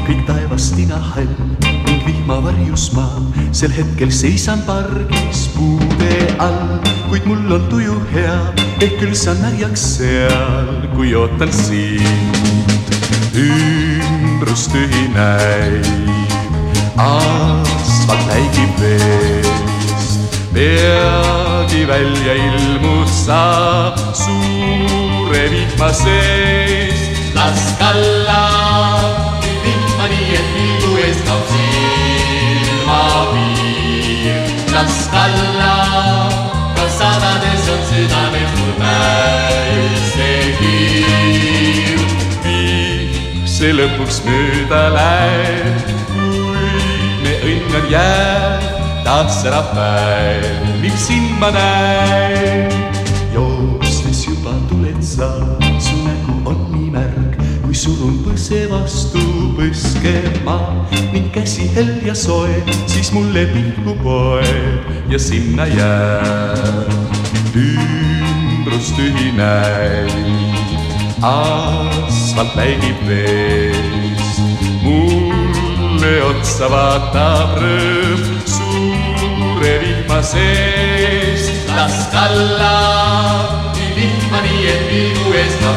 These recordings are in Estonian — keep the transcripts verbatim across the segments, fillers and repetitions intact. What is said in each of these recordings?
kõik taevastina hall ning vihmavarjus ma sel hetkel seisan pargis puude all, kuid mul on tuju hea, ehk küll saan märjaks seal, kui ootan sind. Ümbrus tühi näib, asfalt läigib veest, peagi välja ilmud sa suure vihma sees. Las kalla vihma nii, et pilgu ees kaob silmapiir. Las kalla, ka sadades on südames mul päisekiir. Viib see lõpuks mööda läheb, kui me õnn on jääb, taas särab päev, mil sind ma näen. Joostes juba tuled sa, su nägu on nii märg, kui surun põse vastu põskema ning käsi hell ja soe, siis mulle pilku poeb ja sinna jääb. Ümbrus tühi näib, asfalt läigib veest, mulle otsa vaatab rõõm suure vihma sees. Las kalla vihma nii, et pilgu ees kaob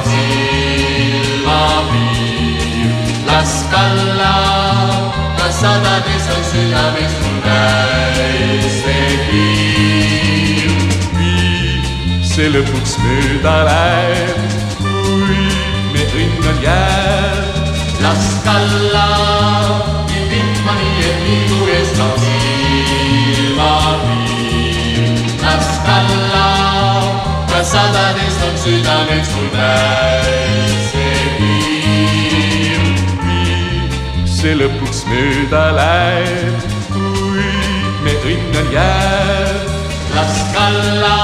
silmapiir. Las kalla, ka sadades on südames mul päisekiir. Viib see lõpuks mööda läheb, kui me õnn on jääb. Las kalla vihma nii, et pilgu ees kaob silmapiir. Las kalla, ka sadades on südames mul päisekiir. Viib see lõpuks mööda läheb, kui me õnn on jääb. Las kalla